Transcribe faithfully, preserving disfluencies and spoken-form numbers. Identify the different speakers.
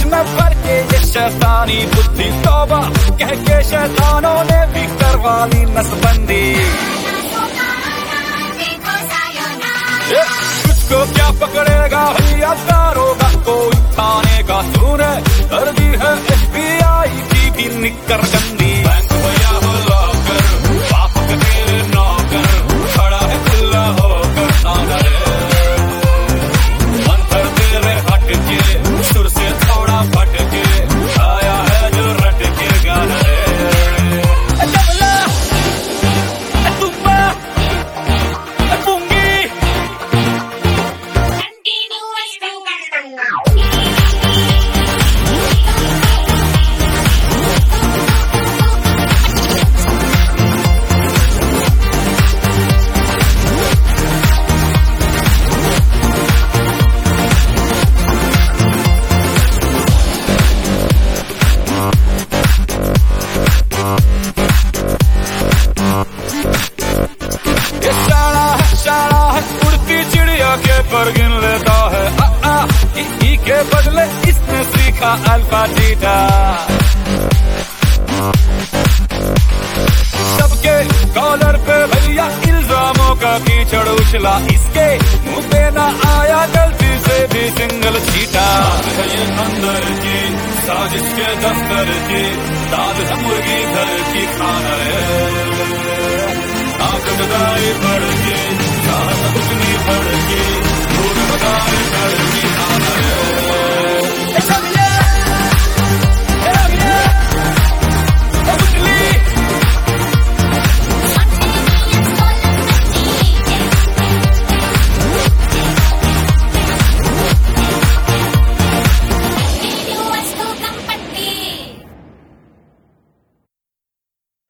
Speaker 1: में भर के ये शैतानी बुद्धि तौबा कह के शैतानों ने भी करवा ली नसबंदी। तुझको क्या पकड़ेगा भैया दारोगा कोई थाने का, तूने कर दी है एफ बी आई की भी निकर गंदी। बैंक भैया हो लॉकर, बाप के तेरे नौकर, खड़ा है खुला होकर सागर, मंत्र तेरे हट के सुर से थोड़ा फट के आया है जो रट के गाना रे। डबला तुम्बा पुंगी पर गिन लेता है आ आ ई, ई के बदले इसने सीखा अल्फा बीटा। सबके कॉलर पे भैया इल्जामों का कीचड़ उछला, इसके मुंह पे ना आया गलती से भी सिंगल छीटा। ये अंदर की साजिश के दफ्तर की दाद है मुर्गी घर की खाना है, आंख गदाई पड़ के चाहत उतनी पड़ के भूल बताए कर की खाना है।